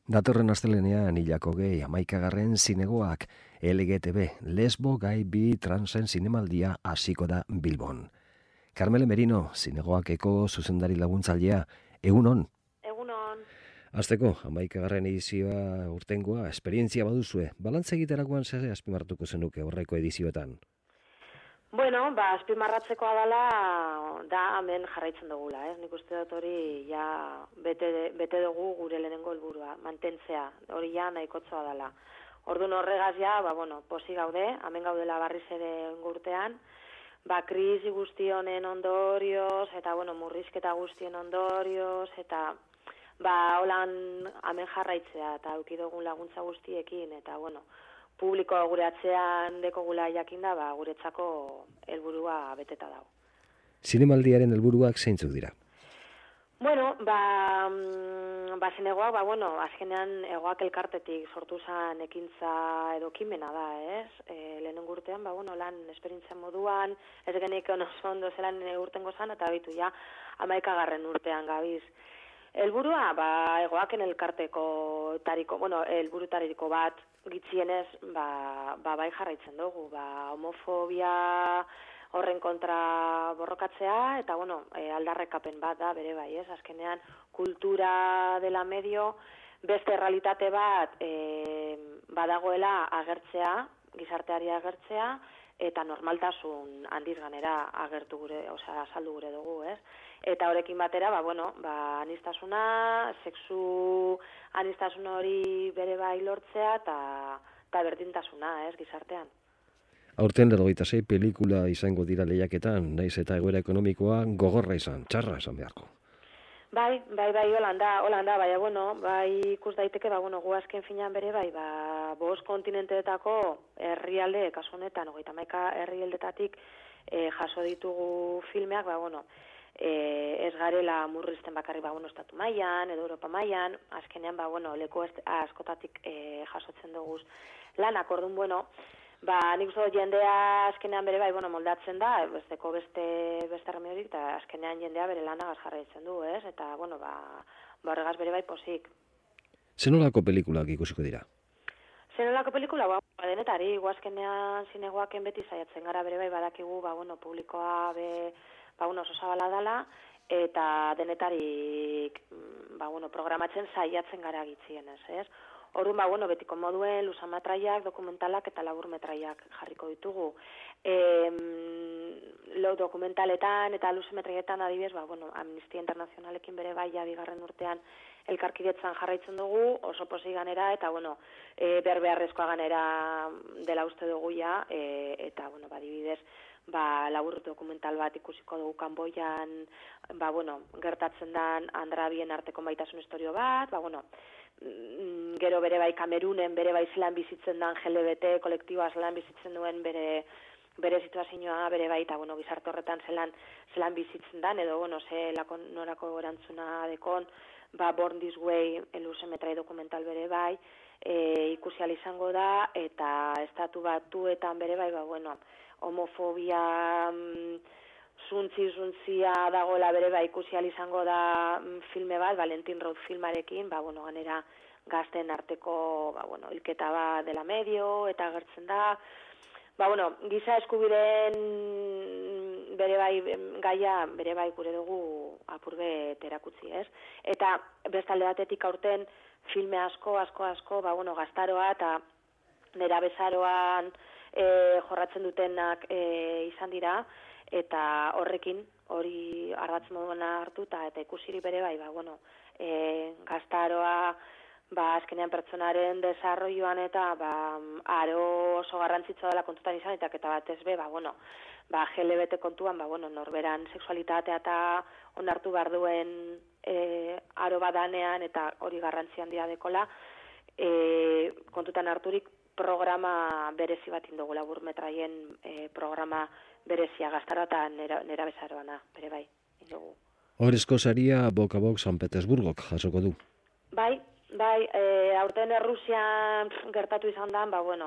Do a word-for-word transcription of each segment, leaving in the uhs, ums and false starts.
Datorren astelenean hilako gehi hamaikagarren zinegoak L G T B, lesbo gai bi transen zinemaldia hasiko da Bilbon. Carmele Merino, zinegoakeko zuzendari laguntzailea, egunon? Egunon. Azteko, hamaikagarren edizioa urtengoa, esperientzia baduzue, balantze egiterakoan zer azpimarratuko zenuke horreko edizioetan? Bueno, ba, azpimarratzekoa dela, da hemen jarraitzen dugula, ez? Nik uste dut hori ja bete, bete dugu gure lehenengo helburua, mantentzea, hori ja nahikotzoa dela. Orduan horregaz ja, ba, bueno, posi gaude, hemen gaudela barriz ere urtean, ba, krisi guzti honen ondorioz, eta, bueno, murrizketa guztien ondorioz, eta, ba, holan hemen jarraitzea, eta eukidogun laguntza guztiekin, eta, bueno, publiko gure atzean dekogula jakinda, ba, guretzako helburua beteta dago. Zinemaldiaren helburuak zeintzuk dira? Bueno, ba, ba zinegoak, ba, bueno, azkenean egoak elkartetik sortu zen ekintza edo kimena da, ez? E, lehenengo urtean, ba, bueno, lan esperientzia moduan, ez genik oso ondo zelan urtengo zen, eta bitu ja, hamaikagarren urtean gabiz. Helburua, ba, egoaken elkarteko tariko, bueno, helburutariko bat, gitzienez, ba, ba, bai jarraitzen dugu, ba, homofobia horren kontra borrokatzea, eta, bueno, e, aldarrekapen bat da, bere bai, ez, azkenean, kultura dela medio, beste realitate bat e, badagoela agertzea, gizarteari agertzea, eta normaltasun handiz ganera agertu gure, osea, saldu gure dugu, ez? Eta horrekin batera, ba, bueno, ba, anistasuna, sexu anistasun hori bere bai lortzea, eta ta berdintasuna, ez, gizartean. Aurten laurogeita sei pelikula izango dira lehiaketan, naiz eta egoera ekonomikoa gogorra izan, txarra esan beharko. Bai, bai, bai, holanda, holanda, baina, bueno, bai ikus daiteke, ba, bueno, gu azken finean bere, bai, ba, bost kontinenteetako herrialde, kasu honetan, hogeita hamaika herrialdetatik e, jaso ditugu filmeak, ba, bueno, e, ez garela murrizten bakarrik, ba, bueno, estatu mailan edo Europa mailan, azkenean, ba, bueno, leku askotatik e, jasotzen dugu lanak, orduan, bueno, ba, nik uste dut jendea azkenean bere bai, bueno, moldatzen da, besteko beste beste remediorik, eta azkenean jendea bere lanagaz jarraitzen du, ez? Eta, bueno, ba, ba horregaz bere bai posik. Zenolako pelikulak ikusiko dira? Zenolako pelikula, ba, denetari, guazkenean zinegoaken beti saiatzen gara bere bai, badakigu, ba, bueno, publikoa be, ba, bueno, oso zabala dala, eta denetarik, ba, bueno, programatzen saiatzen gara gitzienez, ez? Orduan, ba, bueno, betiko moduen, luzametraiak, dokumentalak eta laburmetraiak jarriko ditugu. E, lo dokumentaletan eta luzametraietan adibidez, ba, bueno, Amnistia Internazionalekin bere bai, ja, bigarren urtean elkarkidetzan jarraitzen dugu, oso posi ganera, eta, bueno, e, behar beharrezkoa ganera dela uste dugu ja, e, eta, bueno, ba, adibidez, ba, labur dokumental bat ikusiko dugu Kanboian, ba, bueno, gertatzen dan Andrabien arteko maitasun historio bat, ba, bueno, gero bere bai Kamerunen, bere bai zelan bizitzen dan L G B T kolektiboa zelan bizitzen duen bere bere situazioa, bere bai, eta, bueno, gizarte horretan zelan, zelan bizitzen dan, edo, bueno, ze lako, norako erantzuna dekon, ba, Born This Way, luzemetrai dokumental bere bai, e, ikusi ahal izango da, eta estatu batuetan bere bai, ba, bueno, homofobia, mm, zuntzi-zuntzia dagoela bere bai ikusi ahal izango da filme bat, Valentin Roth filmarekin, ba, bueno, ganera gazten arteko, ba, bueno, hilketa bat dela medio, eta agertzen da, ba, bueno, giza eskubideen bere bai gaia, bere bai gure dugu apurbe terakutzi, ez? Eta bestalde batetik aurten filme asko, asko, asko, ba, bueno, gaztaroa eta nera bezaroan e, jorratzen dutenak e, izan dira, eta horrekin, hori ardatz moduena hartu, eta, eta ikusiri bere bai, ba, bueno, e, gaztaroa, ba, azkenean pertsonaren desarroioan eta, ba, aro oso garrantzitsua dela kontutan izan, eta eta batez be, ba, bueno, ba, L G B T kontuan, ba, bueno, norberan sexualitatea eta onartu behar duen e, aro badanean, eta hori garrantzi handia dekola, e, kontutan harturik programa berezi bat indogu, laburmetraien e, programa berezia gaztara eta nera, nera bezaroana, bere bai, indogu. Horrezko saria Boka Bok San Petersburgok jasoko du. Bai, bai, e, aurten Errusian gertatu izan da, ba, bueno,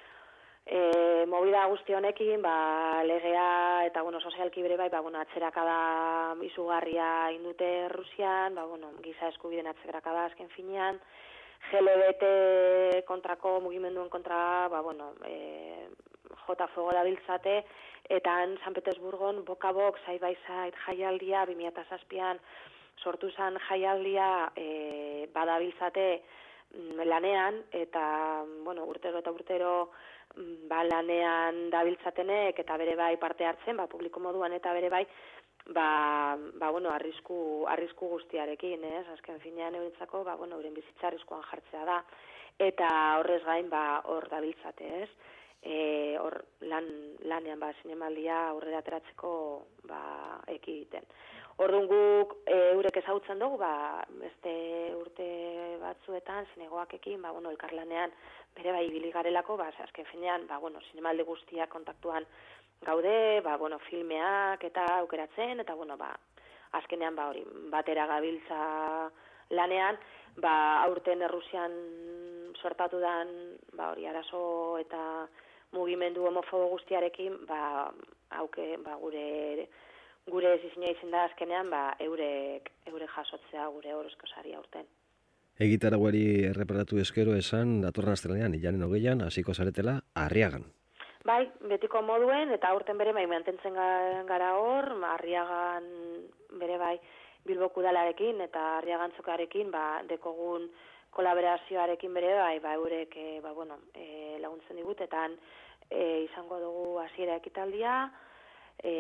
e, movida guzti honekin, ba, legea eta, bueno, sozialki bere bai, ba, bueno, atzerakada izugarria indute Errusian, ba, bueno, giza eskubideen atzerakada azken finean, G L B T kontrako mugimenduen kontra, ba, bueno, e, jota fuego dabiltzate, eta han San Petersburgon bokabok side by side jaialdia, bi mila zazpian sortu zen jaialdia e, badabiltzate lanean, eta bueno, urtero eta urtero ba, lanean dabiltzatenek eta bere bai parte hartzen, ba, publiko moduan eta bere bai, ba, ba bueno, arrisku, arrisku guztiarekin, ez? Azken finean eurentzako, ba, bueno, euren bizitza arriskuan jartzea da, eta horrez gain, ba, hor dabiltzate, ez? E, hor lan, lanean, ba, zinemaldia aurrera ateratzeko, ba, ekiten. Orduan guk e, eurek ezagutzen dugu, ba, beste urte batzuetan, zinegoakekin, ba, bueno, elkarlanean bere bai ibili garelako, ba, azken finean, ba, bueno, zinemaldi guztiak kontaktuan gaude, ba, bueno, filmeak eta aukeratzen, eta, bueno, ba, azkenean, ba, hori, batera gabiltza lanean, ba, aurten Errusian sortatu dan, ba, hori, arazo eta mugimendu homofobo guztiarekin, ba, hauke, ba, gure gure zizina izin da azkenean, ba, eurek, eurek jasotzea gure horrezko saria aurten. Egitaraguari erreparatu eskero esan, datorren astelenean, ilanen hogeian, hasiko zaretela, Arriagan. Bai, betiko moduen, eta aurten bere bai, mantentzen gara hor, Arriagan bere bai, Bilboko udalarekin, eta Arriagan zokarekin, ba, dekogun kolaborazioarekin bere bai, ba, eurek, e, ba, bueno, e, laguntzen digutetan, e, izango dugu hasiera ekitaldia, e,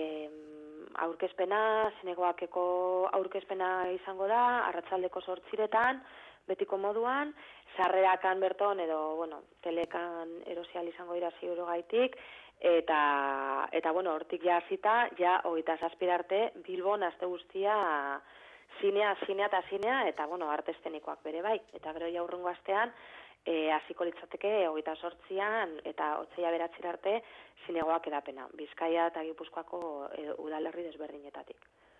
aurkezpena, zinegoakeko aurkezpena izango da, arratsaldeko zortziretan, betiko moduan, sarrerakan berton edo, bueno, telekan erosial izango dira ziuro gaitik, eta, eta bueno, hortik ja hasita, ja, hogeita zazpira arte, Bilbon aste guztia zinea, zinea eta zinea, eta, bueno, arte estenikoak bere bai, eta gero ja hurrengo astean, E, hasiko litzateke hogeita sortzian eta otsaila beratzira arte zinegoak edapena, Bizkaia eta Gipuzkoako e, udalerri desberdinetatik.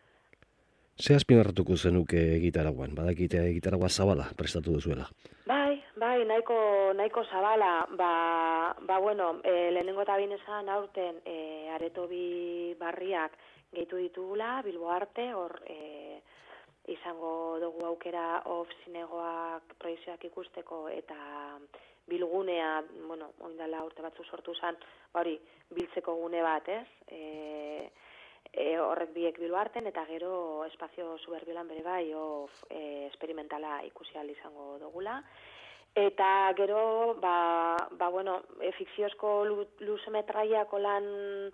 Ze azpimarratuko zenuke Egitaraguan? Badakite Egitaragua zabala prestatu duzuela. Bai, bai, nahiko, nahiko zabala, ba, ba bueno, e, lehenengo eta bine esan aurten e, areto bi barriak gehitu ditugula, Bilbo arte, hor e, izango dugu aukera off zinegoak proiekzioak ikusteko eta bilgunea, bueno, oindala urte batzu sortu zen, hori, biltzeko gune bat, ez? E, e, horrek biek Bilbo arten eta gero espazio suberbiolan bere bai off e, experimentala ikusial izango dugula. Eta gero, ba, ba bueno, e, fikziozko luzemetraiako lan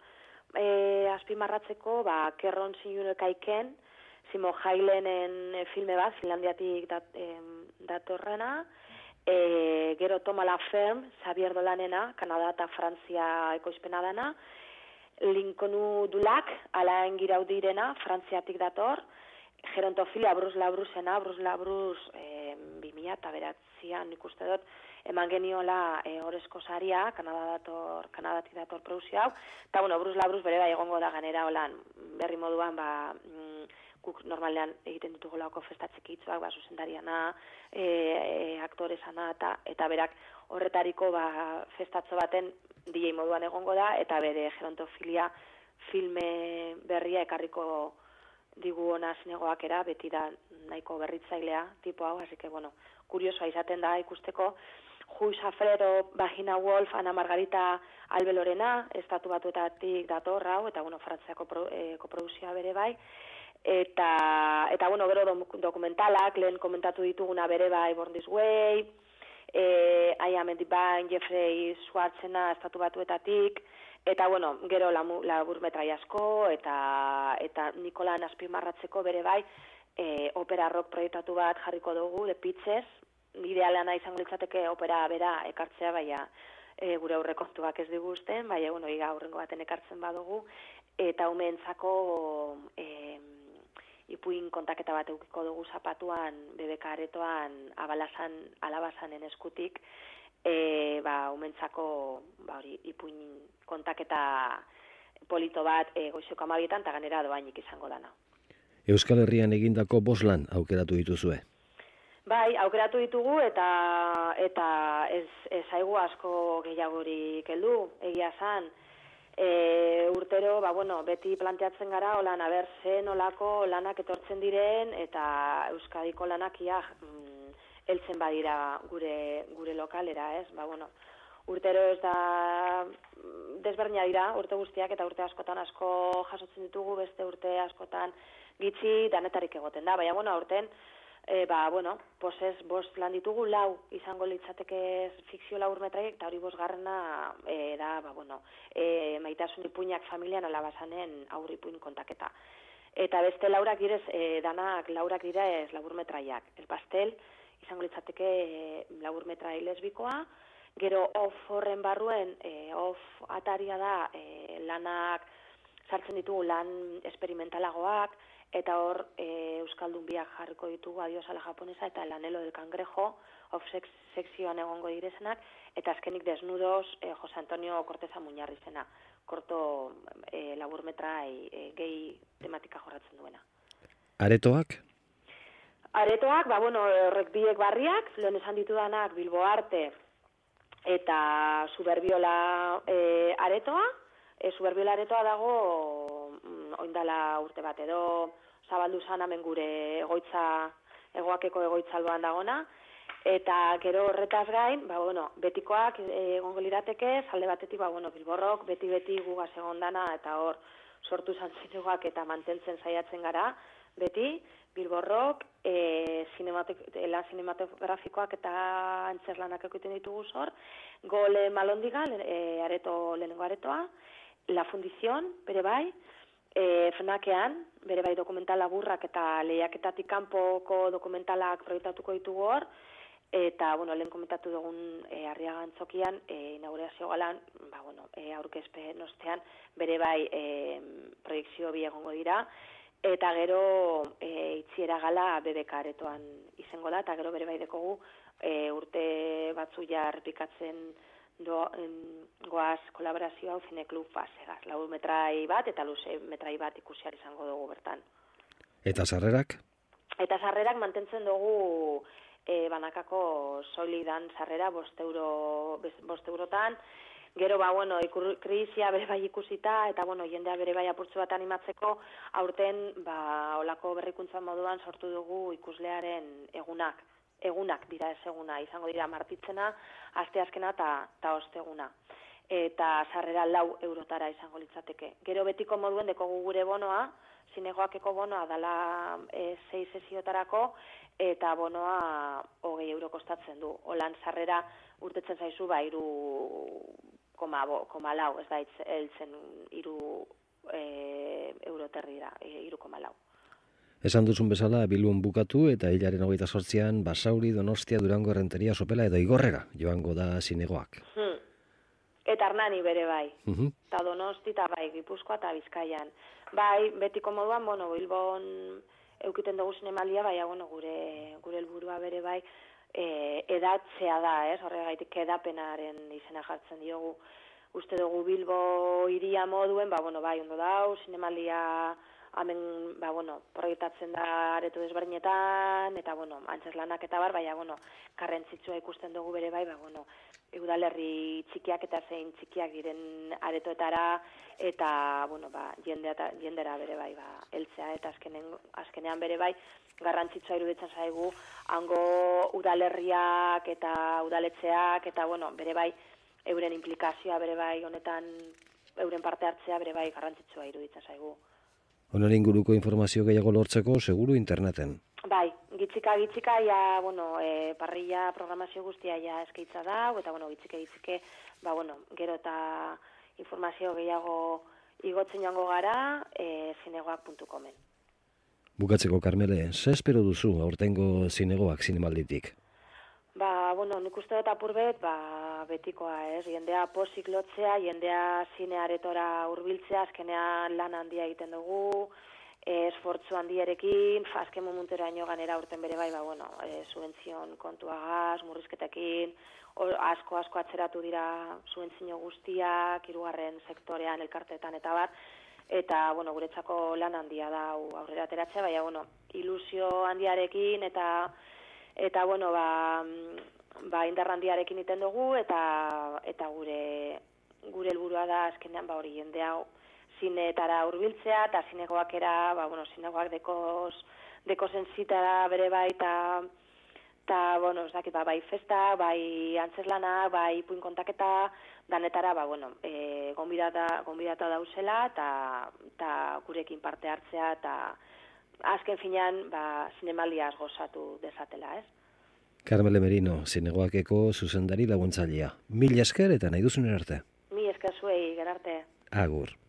e, azpimarratzeko, ba, Kerron Zinunekaiken, Simo Jailenen filme bat, Finlandiatik dat, eh, datorrena, e, gero Toma la Ferme, Xavier Dolanena, Kanada eta Frantzia ekoizpena dana, Lincolnu Dulak, Alain Giraudirena, Frantziatik dator, Gerontofilia, Bruce Labrusena, Bruce Labrus, eh, bi mila eta beratzian ikuste dut, eman geniola e, orezko saria, Kanada dator, Kanadatik dator produzio hau, eta bueno, Bruce Labrus bere da egongo da ganera holan, berri moduan, ba, mm, guk normalean egiten ditugolako festatzik hitzuak, ba, zuzendariana, e, e, aktoresana, eta, eta berak horretariko ba, festatzo baten D J moduan egongo da, eta bere gerontofilia filme berria ekarriko digu ona zinegoakera, beti da nahiko berritzailea tipo hau, así que, bueno, kuriosoa izaten da ikusteko, Juiz Afrero, Vagina Wolf, Ana Margarita Albelorena, estatu batuetatik dator hau, eta, bueno, Frantziako pro, e, koproduzioa bere bai, Eta, eta bueno, gero dokumentalak, lehen komentatu dituguna bere bai Born This Way, e, I Am Divine, Jeffrey Schwartzena estatu batuetatik, eta bueno, gero laburmetrai asko, eta, eta Nikolan azpimarratzeko bere bai, e, opera rock proiektatu bat jarriko dugu, The Pitches, idealana izango litzateke opera bera ekartzea, baina e, gure aurrekontuak ez diguzten, baina bueno, iga aurrengo baten ekartzen badugu, eta umeentzako e, ipuin kontaketa bat eukiko dugu zapatuan, bebeka aretoan, abalasan, alabasanen eskutik, e, ba, umentzako, ba, hori, ipuin kontaketa polito bat e, goizeko amabietan, eta ganera doainik izango dana. Euskal Herrian egindako bost lan aukeratu dituzue? Bai, aukeratu ditugu, eta eta ez, ez aigu asko gehiagorik heldu, egia zan, E, urtero, ba, bueno, beti planteatzen gara, holan, aber, zen olako lanak etortzen diren, eta Euskadiko lanak ia mm, heltzen badira gure gure lokalera, ez? Ba, bueno, urtero ez da desberdina dira, urte guztiak eta urte askotan asko jasotzen ditugu, beste urte askotan gitxi danetarik egoten da. Baina, bueno, aurten, e, ba, bueno, posez bost lan ditugu, lau izango litzateke fikzio laburmetraiek, eta hori bosgarrena e, da, ba, bueno, e, maitasun ipuinak familian alabazanen aurripuin kontaketa. Eta beste laurak direz, e, danak laurak dira ez laburmetraiak. El pastel izango litzateke e, laburmetrai lesbikoa, gero off horren barruen, e, off ataria da e, lanak sartzen ditugu lan esperimentalagoak, eta hor e, Euskaldun biak jarriko ditugu Adiós a la japonesa eta El anhelo del cangrejo, off sex, sekzioan egongo direzenak, eta azkenik Desnudos e, Jose Antonio Corteza Muñarrizena, korto e, laburmetrai e, gehi tematika jorratzen duena. Aretoak? Aretoak, ba, bueno, horrek biek barriak, lehen esan ditudanak Bilbo Arte, eta Suberbiola e, aretoa, e, Suberbiola aretoa dago mm, oindala urte bat edo zabaldu zan hemen gure egoitza, egoakeko egoitzaldoan dagona, eta gero horretaz gain, ba, bueno, betikoak e, egongo lirateke, zalde batetik, ba, bueno, Bilborrok, beti-beti gugaz egondana, eta hor sortu zantzinegoak eta mantentzen saiatzen gara, beti, Bilborrok, e, lan sinematografikoak eta antzerlanak egiten ditugu zor, Gole Malondiga, e, areto, lehenengo aretoa, La Fundición, bere bai, e, Fnakean, bere bai dokumental laburrak eta lehiaketatik kanpoko dokumentalak proiektatuko ditugu hor, eta, bueno, lehen komentatu dugun e, Arriaga Antzokian, e, inaugurazio galan, ba, bueno, e, aurkezpen ostean, bere bai e, proiektzio bi egongo dira, eta gero e, itxiera gala B B K aretoan izango da, eta gero bere bai dekogu e, urte batzu ja errepikatzen do, en, goaz kolaborazio hau Zineklub Fasegaz. Lau metrai bat eta luze metrai bat ikusiar izango dugu bertan. Eta sarrerak? Eta sarrerak mantentzen dugu e, banakako solidan sarrera bost euro, bost eurotan. Gero, ba, bueno, krisia bere bai ikusita, eta, bueno, jendea bere bai apurtzu bat animatzeko, aurten, ba, olako berrikuntza moduan sortu dugu ikuslearen egunak. Egunak dira ez eguna, izango dira martitzena, asteazkena eta osteguna. Eta sarrera lau eurotara izango litzateke. Gero betiko moduen dekogu gure bonoa, zinegoakeko bonoa dala e, sei sesiotarako, eta bonoa hogei euro kostatzen du. Holan sarrera urtetzen zaizu, ba, iru koma, bo, koma lau, ez da heltzen iru e, euroterrira, e, iru koma lau. Esan duzun bezala, Bilbon bukatu eta hilaren hogeita sortzian Basauri, Donostia, Durango, Errenteria, Sopela edo Igorrera joango da zinegoak. Hmm. Eta Hernani bere bai, eta uh-huh. Donosti eta bai, Gipuzkoa eta Bizkaian. Bai, betiko moduan, bueno, Bilbon eukiten dugu zinemaldia, bai, bueno, gure, gure helburua bere bai, e, edatzea da, ez? Horregaitik edapenaren izena jartzen diogu. Uste dugu Bilbo iria moduen, ba, bueno, bai, ondo dau, zinemaldia hemen, ba, bueno, proiektatzen da areto desberdinetan, eta, bueno, antzerlanak eta bar, baina, bueno, karrentzitsua ikusten dugu bere bai, ba, bueno, udalerri txikiak eta zein txikiak diren aretoetara, eta, bueno, ba, jendea, jendera bere bai, ba, heltzea, eta azkenen, azkenean bere bai, garrantzitsua iruditzen zaigu, hango udalerriak eta udaletxeak, eta, bueno, bere bai, euren implikazioa bere bai, honetan, euren parte hartzea bere bai, garrantzitsua iruditzen zaigu. Honen inguruko informazio gehiago lortzeko, seguru interneten. Bai, gitzika, gitzika, ja, bueno, e, parrilla programazio guztia ja eskaitza da, eta, bueno, gitzike, gitzike, ba, bueno, gero eta informazio gehiago igotzen joango gara, e, zinegoak puntu comen. Bukatzeko, Karmele, ze espero duzu aurtengo zinegoak zinemalditik? Ba, bueno, nik uste dut apurbet, ba, betikoa, ez, jendea posik lotzea, jendea zinearetora hurbiltzea, azkenean lan handia egiten dugu, esfortzu handierekin, azken momentera ino ganera urten bere bai, ba, bueno, e, subentzion kontuagaz, murrizketekin, asko asko atzeratu dira subentzio guztiak, hirugarren sektorean, elkarteetan eta bar, eta, bueno, guretzako lan handia da aurrera ateratzea, baina, bueno, ilusio handiarekin eta eta, bueno, ba, ba indar handiarekin iten dugu, eta eta gure gure helburua da azkenean, ba, hori jendea zineetara hurbiltzea, eta zinegoakera, ba, bueno, zinegoak dekoz, dekozen zitara bere bai, eta Ta, bueno, ez dakit, ba, bai festa, bai antzeslana, bai ipuin kontaketa, danetara, ba, bueno, e, gonbidata, gonbidata dauzela, eta ta gurekin parte hartzea, eta azken finean, ba, zinemaliaz gozatu dezatela, ez? Carmele Merino, zinegoakeko zuzendari laguntzailea. Mil esker eta nahi duzunen arte. Mi esker zuei, gerarte. Agur.